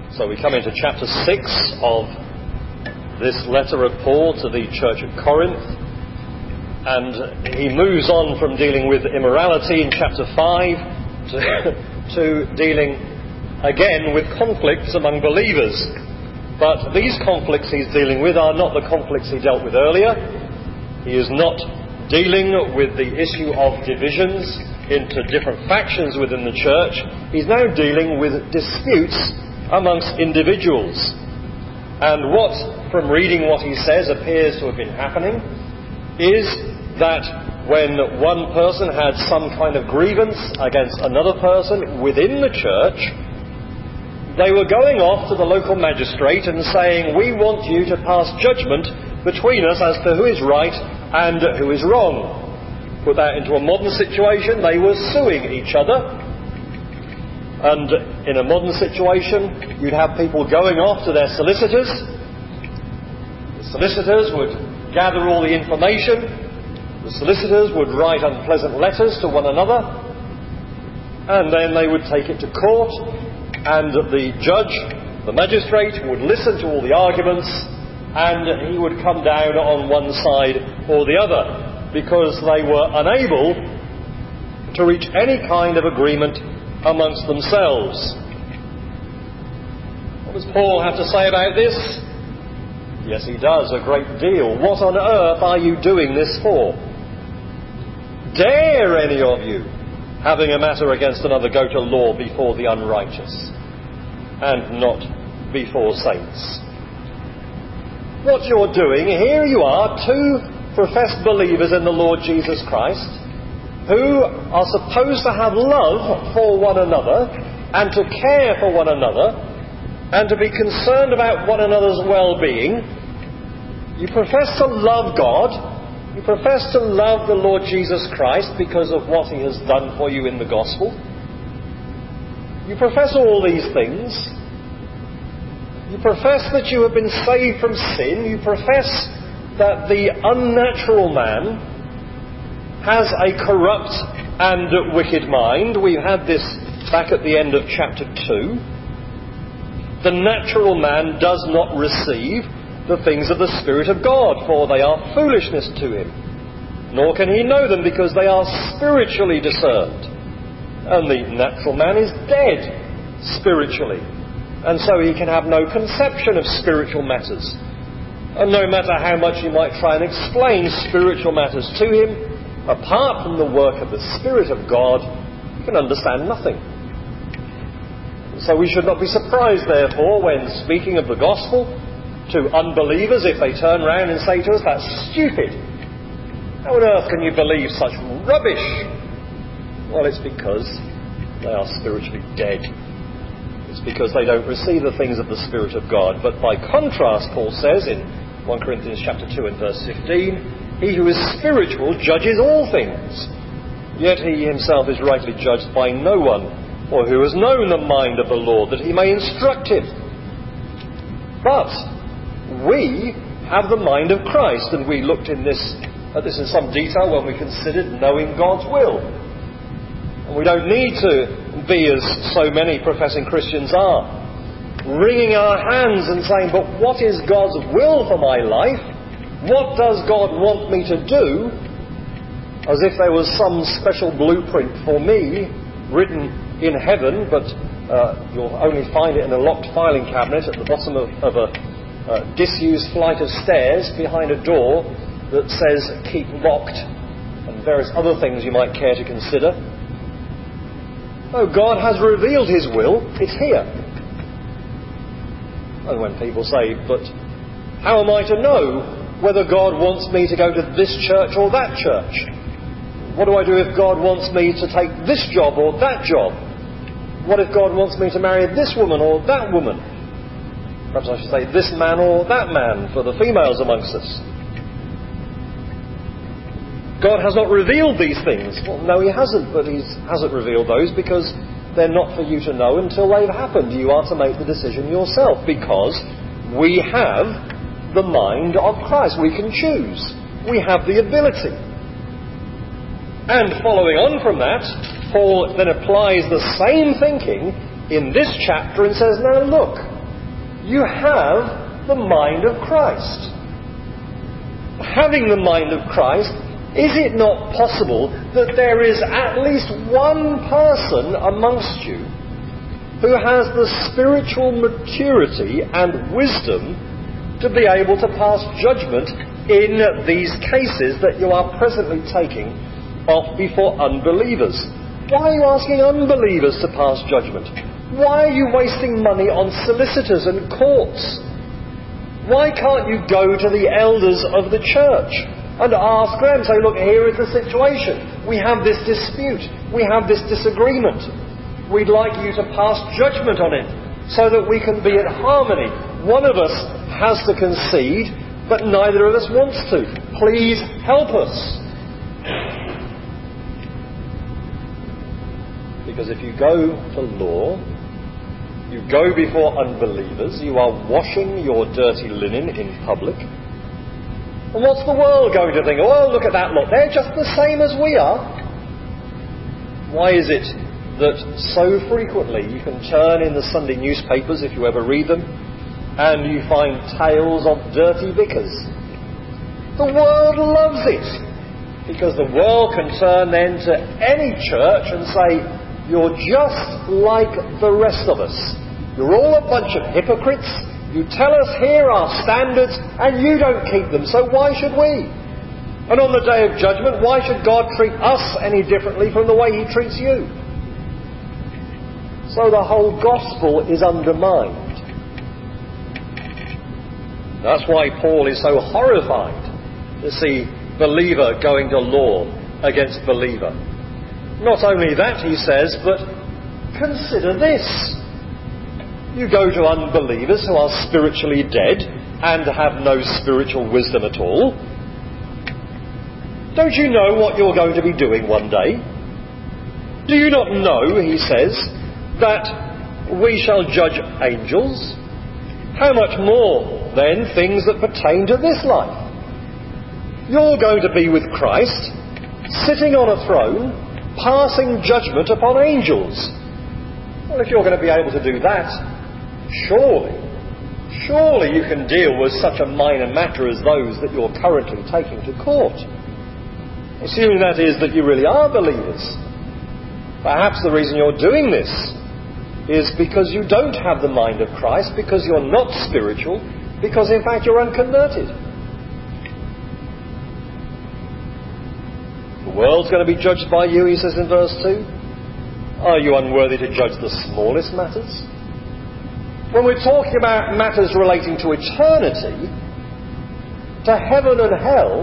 So we come into chapter 6 of this letter of Paul to the church at Corinth, and he moves on from dealing with immorality in chapter 5 to dealing again with conflicts among believers. But these conflicts he's dealing with are not the conflicts he dealt with earlier. He is not dealing with the issue of divisions into different factions within the church. He's now dealing with disputes amongst individuals. And what, from reading what he says, appears to have been happening is that when one person had some kind of grievance against another person within the church, they were going off to the local magistrate and saying, "We want you to pass judgment between us as to who is right and who is wrong." Put that into a modern situation, they were suing each other. And in a modern situation, you'd have people going off to their solicitors. The solicitors would gather all the information. The solicitors would write unpleasant letters to one another. And then they would take it to court. And the judge, the magistrate, would listen to all the arguments. And he would come down on one side or the other, because they were unable to reach any kind of agreement amongst themselves. What does Paul have to say about this? Yes, he does, a great deal. What on earth are you doing this for? Dare any of you, having a matter against another, go to law before the unrighteous, and not before saints? What you're doing, here you are, two professed believers in the Lord Jesus Christ, who are supposed to have love for one another and to care for one another and to be concerned about one another's well-being. You profess to love God. You profess to love the Lord Jesus Christ because of what He has done for you in the gospel. You profess all these things. You profess that you have been saved from sin. You profess that the unnatural man has a corrupt and wicked mind. We had this back at the end of chapter 2. The natural man does not receive the things of the Spirit of God, for they are foolishness to him. Nor can he know them, because they are spiritually discerned. And the natural man is dead spiritually, and so he can have no conception of spiritual matters. And no matter how much you might try and explain spiritual matters to him, apart from the work of the Spirit of God, you can understand nothing. So we should not be surprised, therefore, when speaking of the gospel to unbelievers, if they turn round and say to us, "That's stupid. How on earth can you believe such rubbish?" Well, it's because they are spiritually dead. It's because they don't receive the things of the Spirit of God. But by contrast, Paul says in 1 Corinthians chapter 2 and verse 15, "He who is spiritual judges all things, yet he himself is rightly judged by no one. Or who has known the mind of the Lord, that he may instruct him? But we have the mind of Christ." And we looked at this in some detail when we considered knowing God's will. And we don't need to be, as so many professing Christians are, wringing our hands and saying, "But what is God's will for my life? What does God want me to do?" As if there was some special blueprint for me written in heaven, but you'll only find it in a locked filing cabinet at the bottom of a disused flight of stairs behind a door that says "keep locked," and various other things you might care to consider. Oh, God has revealed His will. It's here. And when people say, "But how am I to know whether God wants me to go to this church or that church? What do I do if God wants me to take this job or that job? What if God wants me to marry this woman or that woman?" Perhaps I should say this man or that man for the females amongst us. God has not revealed these things. Well, no, He hasn't, but He hasn't revealed those because they're not for you to know until they've happened. You are to make the decision yourself, because we have the mind of Christ. We can choose. We have the ability. And following on from that, Paul then applies the same thinking in this chapter and says, "Now look, You have the mind of Christ. Having the mind of Christ, is it not possible that there is at least one person amongst you who has the spiritual maturity and wisdom to be able to pass judgment in these cases that you are presently taking off before unbelievers? Why are you asking unbelievers to pass judgment? Why are you wasting money on solicitors and courts? Why can't you go to the elders of the church and ask them, say, look, here is the situation. We have this dispute. We have this disagreement. We'd like you to pass judgment on it so that we can be in harmony. One of us has to concede, but neither of us wants to. Please help us. Because if you go to law, you go before unbelievers, you are washing your dirty linen in public. And what's the world going to think? Oh, look at that lot. They're just the same as we are. Why is it that so frequently you can turn in the Sunday newspapers, if you ever read them, and you find tales of dirty vicars? The world loves it. Because the world can turn then to any church and say, you're just like the rest of us. You're all a bunch of hypocrites. You tell us here are standards and you don't keep them, so why should we? And on the day of judgment, why should God treat us any differently from the way He treats you? So the whole gospel is undermined. That's why Paul is so horrified to see believer going to law against believer. Not only that, he says, but consider this. You go to unbelievers who are spiritually dead and have no spiritual wisdom at all. Don't you know what you're going to be doing one day? Do you not know, he says, that we shall judge angels? How much more, then, things that pertain to this life? You're going to be with Christ, sitting on a throne, passing judgment upon angels. Well, if you're going to be able to do that, surely you can deal with such a minor matter as those that you're currently taking to court. Assuming that is that you really are believers. Perhaps the reason you're doing this is because you don't have the mind of Christ, because you're not spiritual, because in fact you're unconverted. The world's going to be judged by you, he says in verse 2. Are you unworthy to judge the smallest matters? When we're talking about matters relating to eternity, to heaven and hell,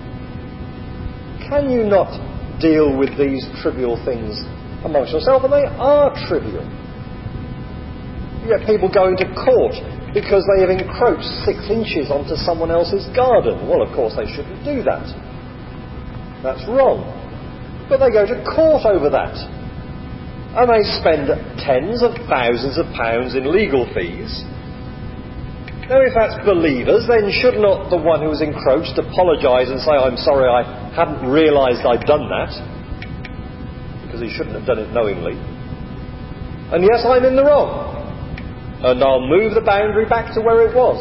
can you not deal with these trivial things amongst yourself? And they are trivial. You get people going to court because they have encroached 6 inches onto someone else's garden. Well, of course, they shouldn't do that. That's wrong. But they go to court over that. And they spend tens of thousands of pounds in legal fees. Now, if that's believers, then should not the one who's encroached apologise and say, I'm sorry, I hadn't realised I'd done that? Because he shouldn't have done it knowingly. And yes, I'm in the wrong. And I'll move the boundary back to where it was.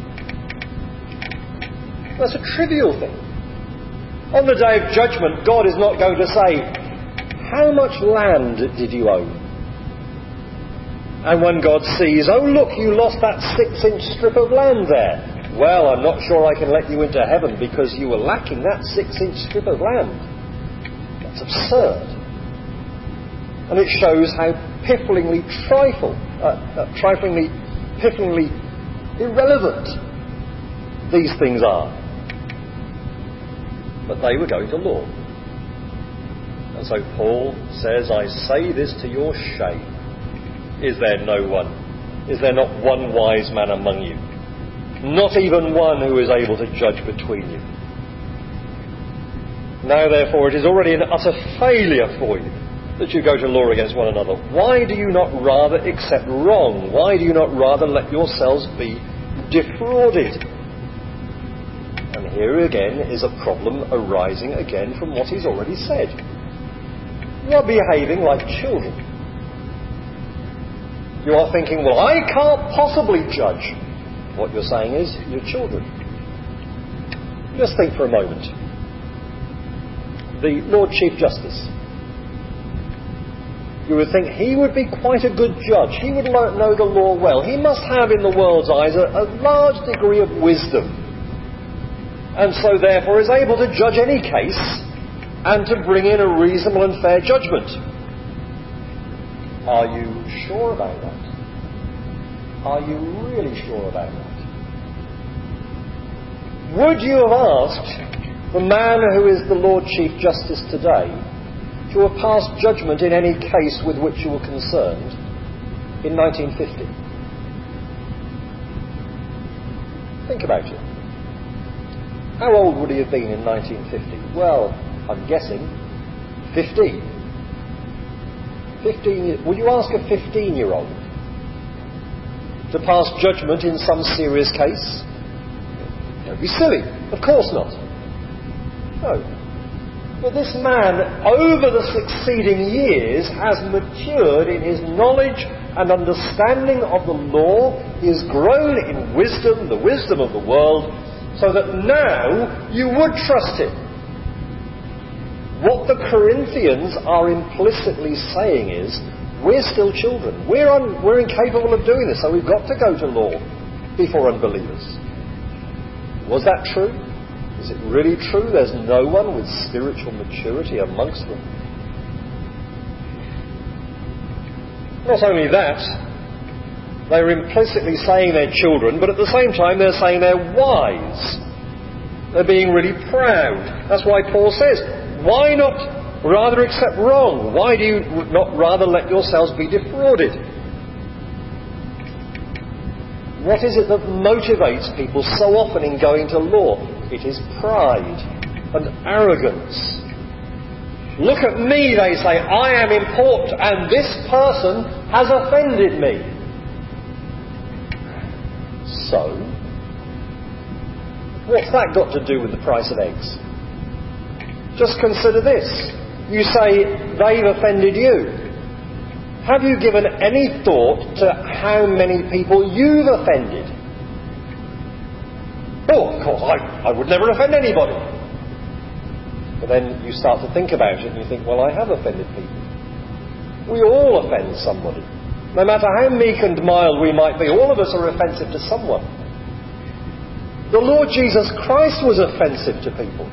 That's a trivial thing. On the day of judgment, God is not going to say, how much land did you own? And when God sees, oh look, you lost that 6-inch strip of land there. Well, I'm not sure I can let you into heaven because you were lacking that 6-inch strip of land. That's absurd. And it shows how pifflingly irrelevant these things are. But they were going to law. And so Paul says, I say this to your shame. Is there no one? Is there not one wise man among you? Not even one who is able to judge between you. Now therefore it is already an utter failure for you that you go to law against one another. Why do you not rather accept wrong? Why do you not rather let yourselves be defrauded? And here again is a problem arising again from what he's already said. You are behaving like children. You are thinking, well, I can't possibly judge. What you're saying is, you're children. Just think for a moment. The Lord Chief Justice. You would think he would be quite a good judge. He would know the law well. He must have, in the world's eyes, a large degree of wisdom. And so, therefore, is able to judge any case and to bring in a reasonable and fair judgment. Are you sure about that? Are you really sure about that? Would you have asked the man who is the Lord Chief Justice today to have passed judgment in any case with which you were concerned in 1950? Think about it. How old would he have been in 1950? Well, I'm guessing 15. 15. Would you ask a 15-year-old to pass judgment in some serious case? Don't be silly. Of course not. No. But this man, over the succeeding years, has matured in his knowledge and understanding of the law. He has grown in wisdom, the wisdom of the world, so that now you would trust him. What the Corinthians are implicitly saying is, we're still children. We're incapable of doing this, so we've got to go to law before unbelievers. Was that true? Is it really true there's no one with spiritual maturity amongst them? Not only that, they're implicitly saying they're children, but at the same time they're saying they're wise. They're being really proud. That's why Paul says, why not rather accept wrong? Why do you not rather let yourselves be defrauded? What is it that motivates people so often in going to law? It is pride and arrogance. Look at me, they say, I am important and this person has offended me. So, what's that got to do with the price of eggs? Just consider this. You say they've offended you. Have you given any thought to how many people you've offended? Oh, of course, I would never offend anybody. But then you start to think about it and you think, well, I have offended people. We all offend somebody. No matter how meek and mild we might be, all of us are offensive to someone. The Lord Jesus Christ was offensive to people.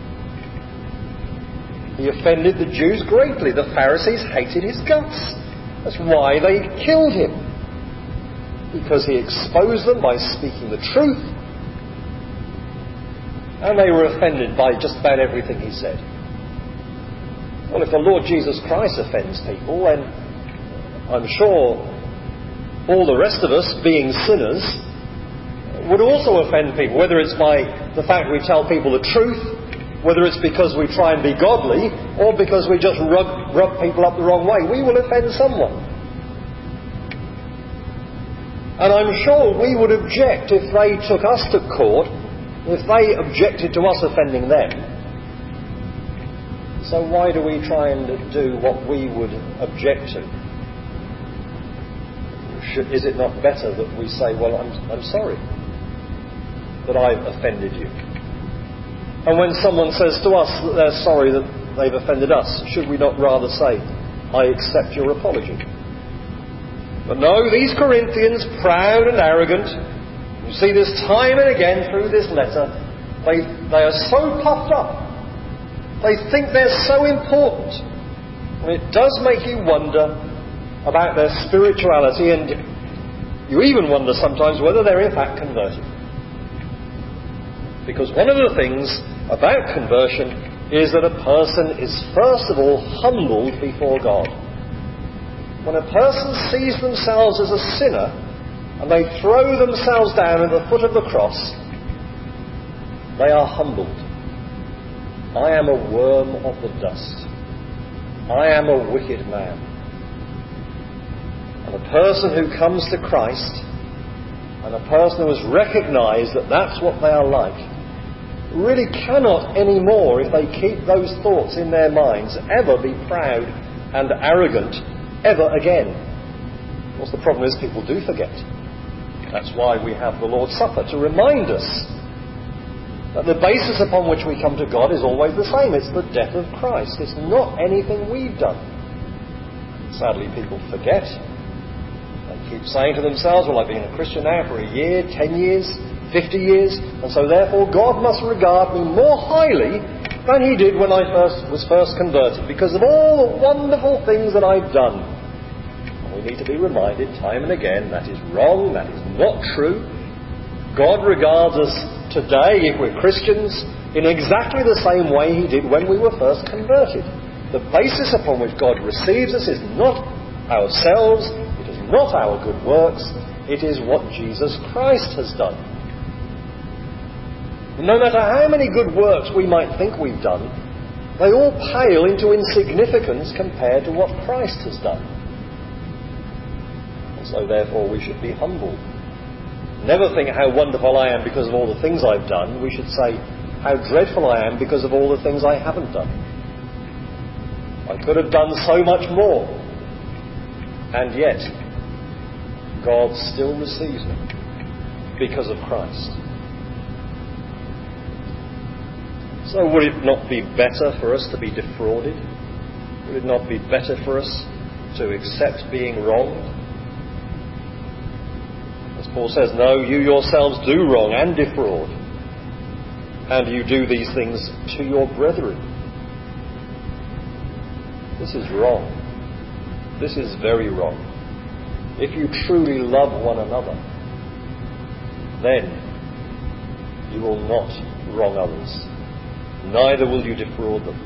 He offended the Jews greatly. The Pharisees hated his guts. That's why they killed him. Because he exposed them by speaking the truth. And they were offended by just about everything he said. Well, if the Lord Jesus Christ offends people, then I'm sure all the rest of us, being sinners, would also offend people. Whether it's by the fact we tell people the truth, whether it's because we try and be godly, or because we just rub people up the wrong way, we will offend someone. And I'm sure we would object if they took us to court, if they objected to us offending them. So why do we try and do what we would object to? Is it not better that we say, well, I'm sorry that I've offended you? And when someone says to us that they're sorry that they've offended us, should we not rather say, I accept your apology? But no, these Corinthians, proud and arrogant, you see this time and again through this letter, they are so puffed up. They think they're so important. And it does make you wonder about their spirituality, and you even wonder sometimes whether they're in fact converted. Because one of the things about conversion is that a person is first of all humbled before God. When a person sees themselves as a sinner and they throw themselves down at the foot of the cross, they are humbled. I am a worm of the dust. I am a wicked man. And a person who comes to Christ, and a person who has recognised that that's what they are like, really cannot anymore, if they keep those thoughts in their minds, ever be proud and arrogant ever again. Of course, the problem is people do forget. That's why we have the Lord's Supper, to remind us that the basis upon which we come to God is always the same. It's the death of Christ. It's not anything we've done. Sadly, people forget. They keep saying to themselves, well, I've been a Christian now for a year, 10 years, 50 years, and so therefore God must regard me more highly than he did when I was first converted, because of all the wonderful things that I've done. And we need to be reminded time and again that is wrong, that is not true. God regards us today, if we're Christians, in exactly the same way he did when we were first converted. The basis upon which God receives us is not ourselves, it is not our good works, it is what Jesus Christ has done. No matter how many good works we might think we've done, they all pale into insignificance compared to what Christ has done. And so therefore we should be humble. Never think how wonderful I am because of all the things I've done. We should say how dreadful I am because of all the things I haven't done. I could have done so much more. And yet, God still receives me because of Christ. So would it not be better for us to be defrauded? Would it not be better for us to accept being wronged? As Paul says, no, you yourselves do wrong and defraud. And you do these things to your brethren. This is wrong. This is very wrong. If you truly love one another, then you will not wrong others. Neither will you defraud them.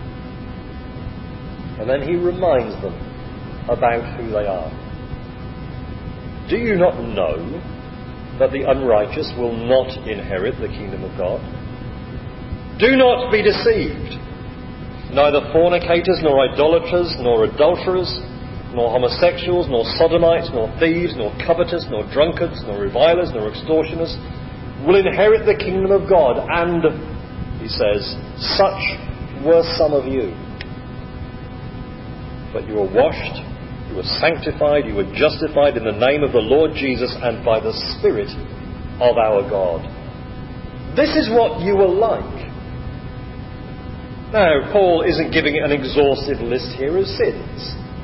And then he reminds them about who they are. Do you not know that the unrighteous will not inherit the kingdom of God? Do not be deceived. Neither fornicators, nor idolaters, nor adulterers, nor homosexuals, nor sodomites, nor thieves, nor covetous, nor drunkards, nor revilers, nor extortioners will inherit the kingdom of God. And he says, such were some of you. But you were washed, you were sanctified, you were justified in the name of the Lord Jesus and by the Spirit of our God. This is what you were like. Now, Paul isn't giving an exhaustive list here of sins.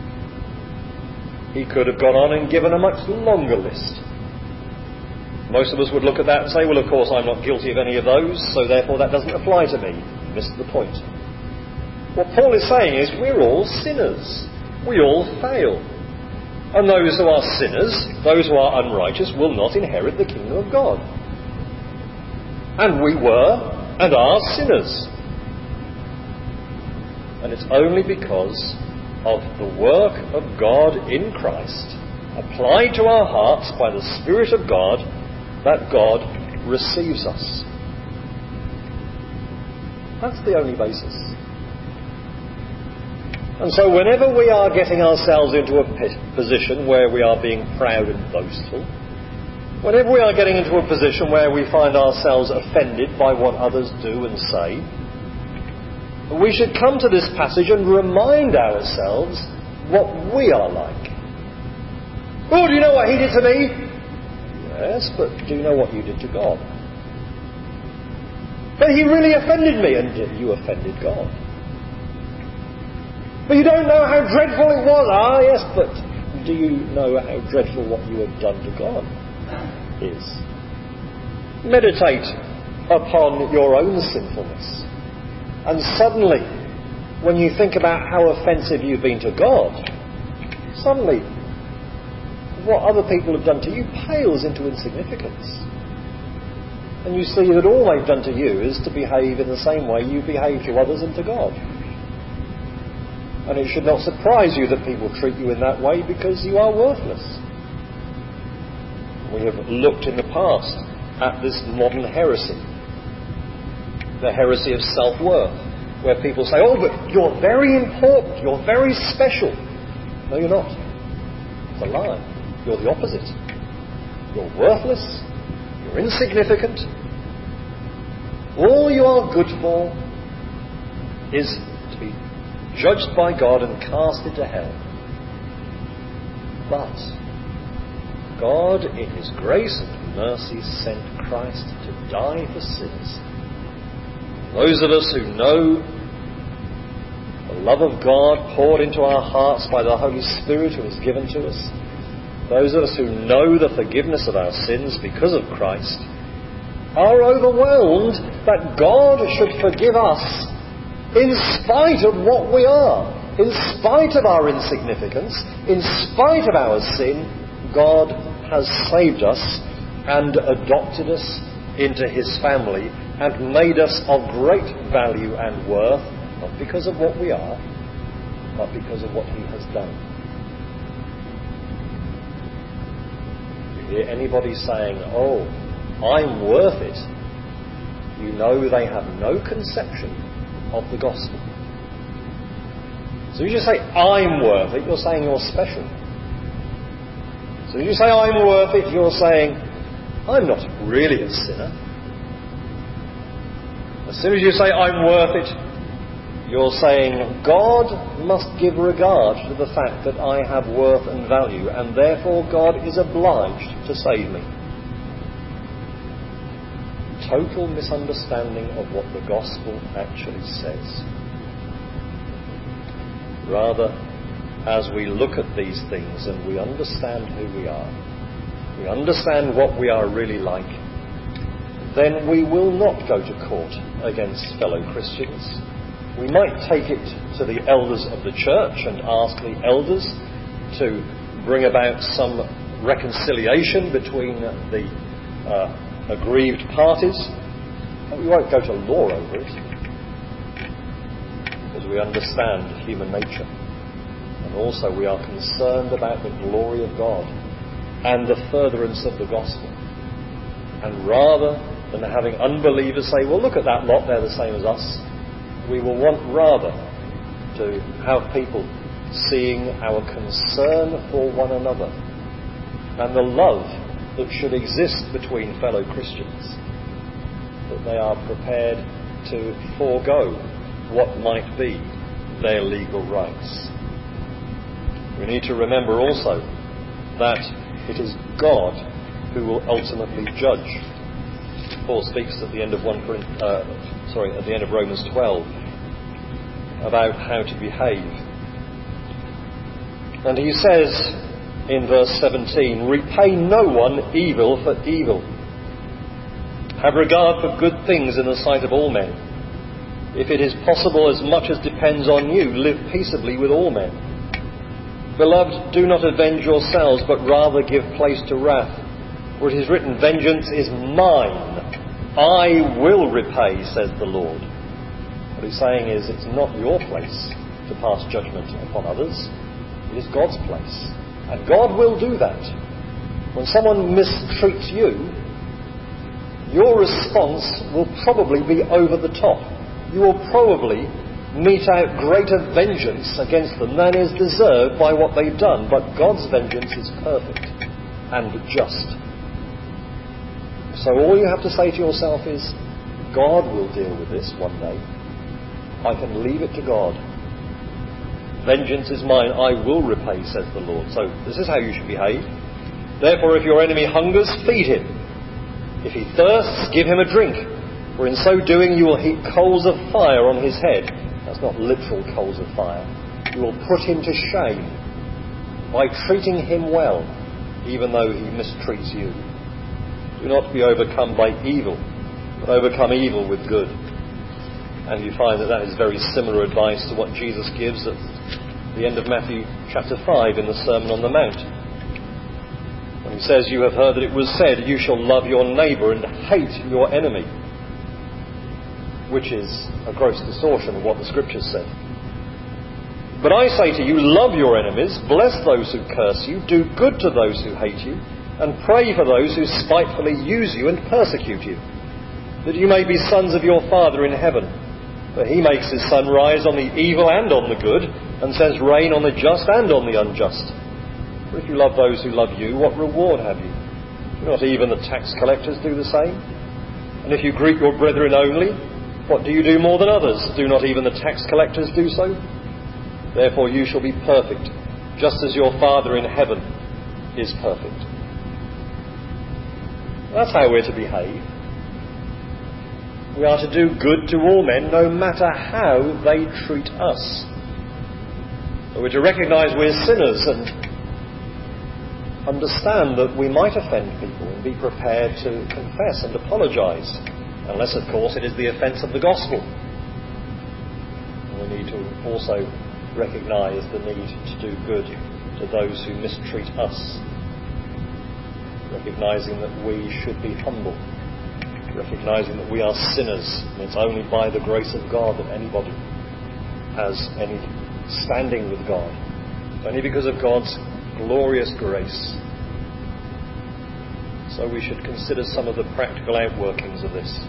He could have gone on and given a much longer list. Most of us would look at that and say, well, of course, I'm not guilty of any of those, so therefore that doesn't apply to me. Missed the point. What Paul is saying is we're all sinners. We all fail. And those who are sinners, those who are unrighteous, will not inherit the kingdom of God. And we were and are sinners. And it's only because of the work of God in Christ, applied to our hearts by the Spirit of God, that God receives us. That's the only basis. And so whenever we are getting ourselves into a position where we are being proud and boastful, whenever we are getting into a position where we find ourselves offended by what others do and say, we should come to this passage and remind ourselves what we are like. Oh, do you know what he did to me? Yes, but do you know what you did to God? But he really offended me, and you offended God. But you don't know how dreadful it was. Ah, yes, but do you know how dreadful what you have done to God is? Meditate upon your own sinfulness. And suddenly, when you think about how offensive you've been to God, suddenly what other people have done to you pales into insignificance. And you see that all they've done to you is to behave in the same way you behave to others and to God. And it should not surprise you that people treat you in that way because you are worthless. We have looked in the past at this modern heresy. The heresy of self-worth, where people say, oh, but you're very important, you're very special. No, you're not. It's a lie. You're the opposite. You're worthless, you're insignificant. All you are good for is to be judged by God and cast into hell. But God, in his grace and mercy, sent Christ to die for sinners. Those of us who know the love of God poured into our hearts by the Holy Spirit who is given to us, those of us who know the forgiveness of our sins because of Christ, are overwhelmed that God should forgive us in spite of what we are, in spite of our insignificance, in spite of our sin. God has saved us and adopted us into his family and made us of great value and worth, not because of what we are, but because of what he has done. You hear anybody saying, "Oh, I'm worth it," you know they have no conception of the gospel. So as you say, "I'm worth it," you're saying you're special. So as you say, "I'm worth it," you're saying, "I'm not really a sinner." As soon as you say, "I'm worth it," you're saying, God must give regard to the fact that I have worth and value, and therefore God is obliged to save me. Total misunderstanding of what the gospel actually says. Rather, as we look at these things and we understand who we are, we understand what we are really like, then we will not go to court against fellow Christians. We might take it to the elders of the church and ask the elders to bring about some reconciliation between the aggrieved parties, but we won't go to law over it, because we understand human nature, and also we are concerned about the glory of God and the furtherance of the gospel. And rather than having unbelievers say, "Well, look at that lot, they're the same as us," we will want rather to have people seeing our concern for one another and the love that should exist between fellow Christians, that they are prepared to forego what might be their legal rights. We need to remember also that it is God who will ultimately judge. Paul speaks at the end of at the end of Romans 12 about how to behave. And he says in verse 17, "Repay no one evil for evil. Have regard for good things in the sight of all men. If it is possible, as much as depends on you, live peaceably with all men. Beloved, do not avenge yourselves, but rather give place to wrath. For it is written, 'Vengeance is mine. I will repay, says the Lord.'" What he's saying is, it's not your place to pass judgment upon others. It is God's place. And God will do that. When someone mistreats you, your response will probably be over the top. You will probably mete out greater vengeance against them than is deserved by what they've done. But God's vengeance is perfect and just. So all you have to say to yourself is, God will deal with this one day. I can leave it to God. "Vengeance is mine, I will repay, says the Lord." So this is how you should behave. "Therefore, if your enemy hungers, feed him. If he thirsts, give him a drink. For in so doing you will heap coals of fire on his head." That's not literal coals of fire. "You will put him to shame by treating him well, even though he mistreats you. Do not be overcome by evil, but overcome evil with good." And you find that is very similar advice to what Jesus gives at the end of Matthew chapter 5 in the Sermon on the Mount. When he says, "You have heard that it was said, 'You shall love your neighbour and hate your enemy,' which is a gross distortion of what the Scriptures said. But I say to you, love your enemies, bless those who curse you, do good to those who hate you, and pray for those who spitefully use you and persecute you, that you may be sons of your Father in heaven. For he makes his sun rise on the evil and on the good, and sends rain on the just and on the unjust. For if you love those who love you, what reward have you? Do not even the tax collectors do the same? And if you greet your brethren only, what do you do more than others? Do not even the tax collectors do so? Therefore you shall be perfect, just as your Father in heaven is perfect. That's how we're to behave. We are to do good to all men, no matter how they treat us. We're to recognise we're sinners and understand that we might offend people and be prepared to confess and apologise, unless, of course, it is the offence of the gospel. We need to also recognise the need to do good to those who mistreat us, recognising that we should be humble, recognising that we are sinners, and it's only by the grace of God that anybody has any standing with God. It's only because of God's glorious grace. So we should consider some of the practical outworkings of this.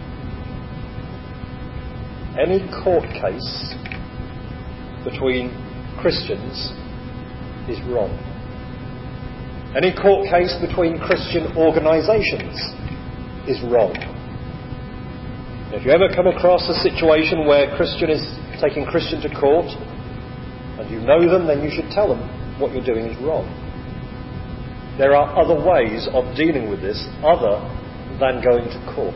Any court case between Christians is wrong. Any court case between Christian organisations is wrong. If you ever come across a situation where Christian is taking Christian to court and you know them, then you should tell them what you're doing is wrong. There are other ways of dealing with this other than going to court.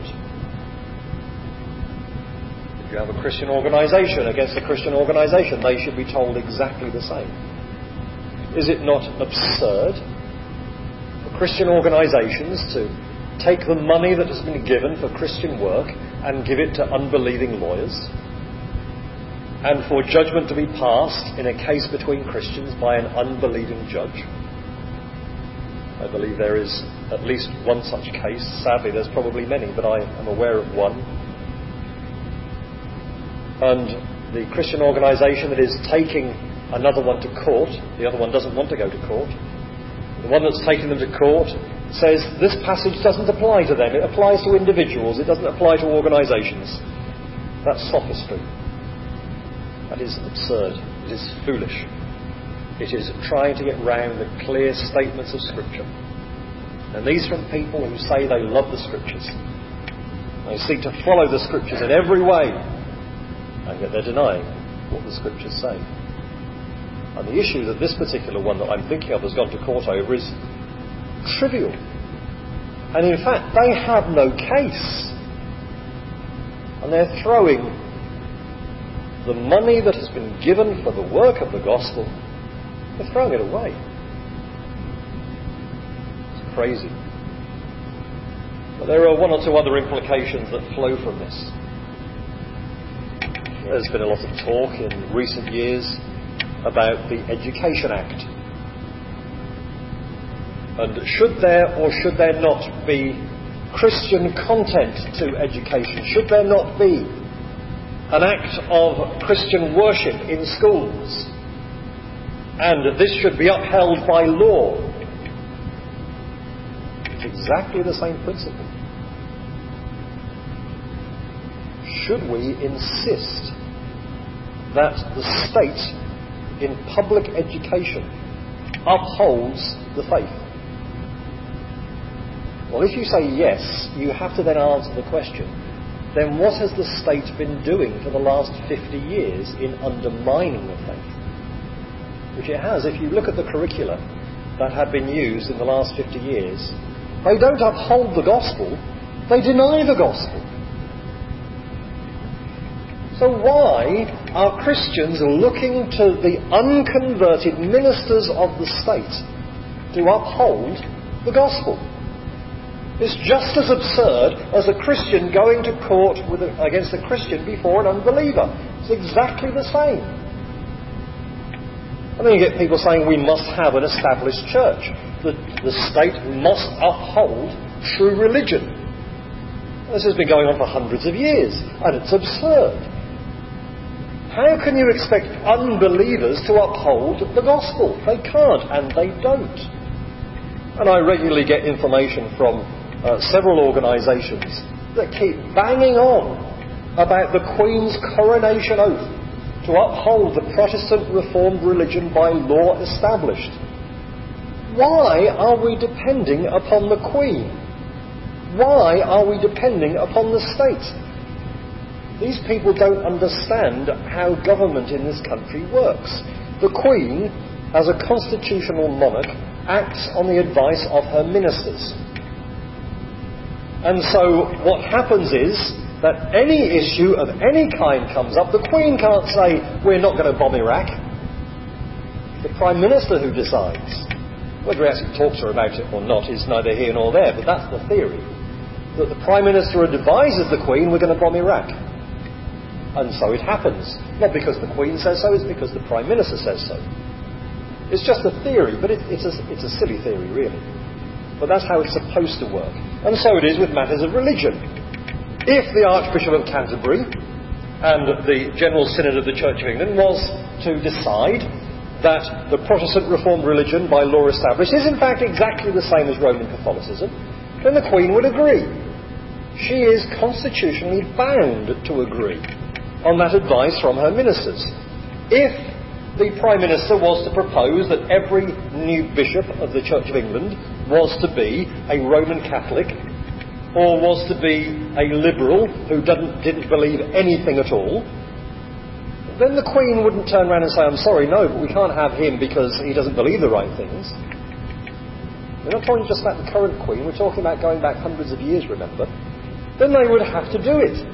If you have a Christian organisation against a Christian organisation, they should be told exactly the same. Is it not absurd for Christian organisations to take the money that has been given for Christian work and give it to unbelieving lawyers, and for judgment to be passed in a case between Christians by an unbelieving judge? I believe there is at least one such case. Sadly, there's probably many, but I am aware of one. And the Christian organisation that is taking another one to court, the other one doesn't want to go to court. The one that's taking them to court says this passage doesn't apply to them, it applies to individuals, it doesn't apply to organisations. That's sophistry. That is absurd. It is foolish. It is trying to get round the clear statements of Scripture. And these from people who say they love the Scriptures. They seek to follow the Scriptures in every way, and yet they're denying what the Scriptures say. And the issue that this particular one that I'm thinking of has gone to court over is trivial. And in fact, they have no case. And they're throwing the money that has been given for the work of the gospel, they're throwing it away. It's crazy. But there are one or two other implications that flow from this. There's been a lot of talk in recent years about the Education Act. And should there or should there not be Christian content to education? Should there not be an act of Christian worship in schools? And this should be upheld by law. It's exactly the same principle. Should we insist that the state in public education upholds the faith? Well, if you say yes, you have to then answer the question, then what has the state been doing for the last 50 years in undermining the faith? Which it has. If you look at the curricula that have been used in the last 50 years, they don't uphold the gospel, they deny the gospel. So why are Christians looking to the unconverted ministers of the state to uphold the gospel? It's just as absurd as a Christian going to court against a Christian before an unbeliever. It's exactly the same. And then you get people saying we must have an established church. The state must uphold true religion. This has been going on for hundreds of years, and it's absurd. How can you expect unbelievers to uphold the gospel? They can't, and they don't. And I regularly get information from several organisations that keep banging on about the Queen's coronation oath to uphold the Protestant Reformed religion by law established. Why are we depending upon the Queen? Why are we depending upon the state? These people don't understand how government in this country works. The Queen, as a constitutional monarch, acts on the advice of her ministers. And so what happens is that any issue of any kind comes up, the Queen can't say, we're not going to bomb Iraq. The Prime Minister who decides. Whether he actually talks to her about it or not is neither here nor there, but that's the theory. That the Prime Minister advises the Queen, we're going to bomb Iraq. And so it happens. Not because the Queen says so, it's because the Prime Minister says so. It's just a theory, but it's a silly theory, really. But that's how it's supposed to work. And so it is with matters of religion. If the Archbishop of Canterbury and the General Synod of the Church of England was to decide that the Protestant Reformed religion by law established is in fact exactly the same as Roman Catholicism, then the Queen would agree. She is constitutionally bound to agree on that advice from her ministers. If the Prime Minister was to propose that every new bishop of the Church of England was to be a Roman Catholic, or was to be a liberal who didn't believe anything at all, then the Queen wouldn't turn around and say, I'm sorry, no, but we can't have him because he doesn't believe the right things. We're not talking just about the current Queen, we're talking about going back hundreds of years, remember. Then they would have to do it.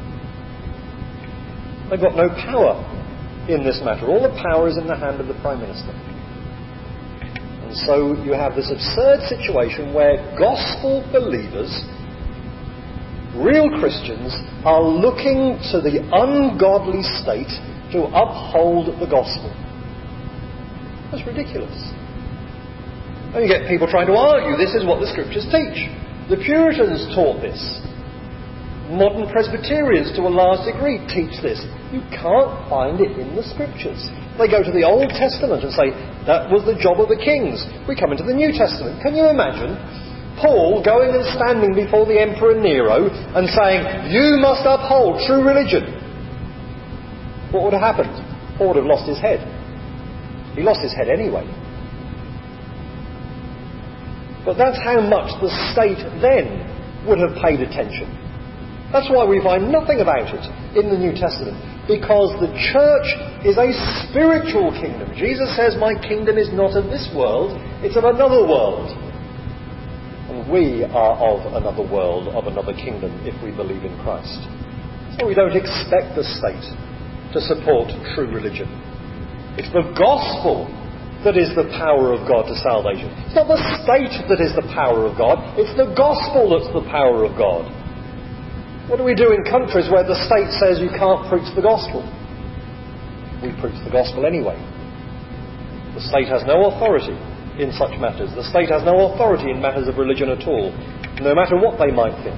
They've got no power in this matter. All the power is in the hand of the Prime Minister. And so you have this absurd situation where gospel believers, real Christians, are looking to the ungodly state to uphold the gospel. That's ridiculous. And you get people trying to argue this is what the Scriptures teach. The Puritans taught this. Modern Presbyterians, to a large degree, teach this. You can't find it in the Scriptures. They go to the Old Testament and say, that was the job of the kings. We come into the New Testament. Can you imagine Paul going and standing before the Emperor Nero and saying, you must uphold true religion? What would have happened? Paul would have lost his head. He lost his head anyway. But that's how much the state then would have paid attention. That's why we find nothing about it in the New Testament. Because the church is a spiritual kingdom. Jesus says, my kingdom is not of this world, it's of another world. And we are of another world, of another kingdom, if we believe in Christ. So we don't expect the state to support true religion. It's the gospel that is the power of God to salvation. It's not the state that is the power of God, it's the gospel that's the power of God. What do we do in countries where the state says you can't preach the gospel? We preach the gospel anyway. The state has no authority in such matters. The state has no authority in matters of religion at all, no matter what they might think.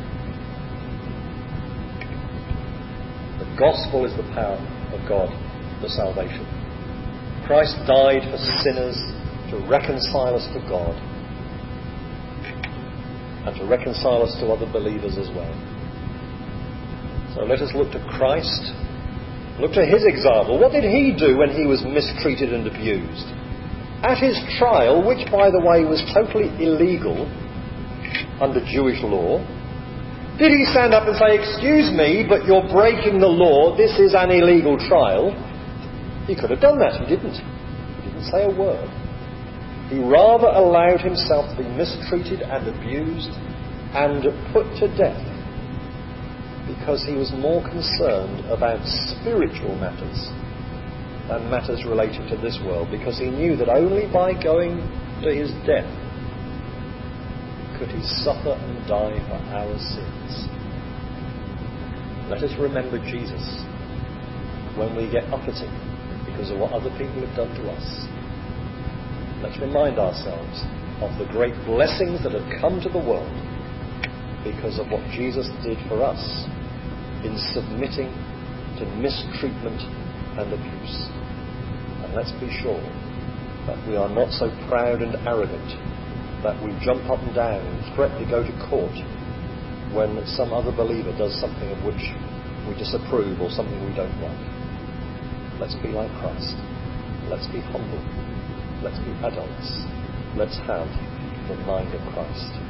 The gospel is the power of God for salvation. Christ died for sinners to reconcile us to God and to reconcile us to other believers as well. So let us look to Christ, look to his example. What did he do when he was mistreated and abused? At his trial, which by the way was totally illegal under Jewish law, did he stand up and say, excuse me, but you're breaking the law, this is an illegal trial? He could have done that, he didn't. He didn't say a word. He rather allowed himself to be mistreated and abused and put to death, because he was more concerned about spiritual matters than matters related to this world, because he knew that only by going to his death could he suffer and die for our sins. Let us remember Jesus when we get uppity because of what other people have done to us. Let's remind ourselves of the great blessings that have come to the world because of what Jesus did for us in submitting to mistreatment and abuse. And let's be sure that we are not so proud and arrogant that we jump up and down and threaten to go to court when some other believer does something of which we disapprove or something we don't like. Let's be like Christ. Let's be humble. Let's be adults. Let's have the mind of Christ.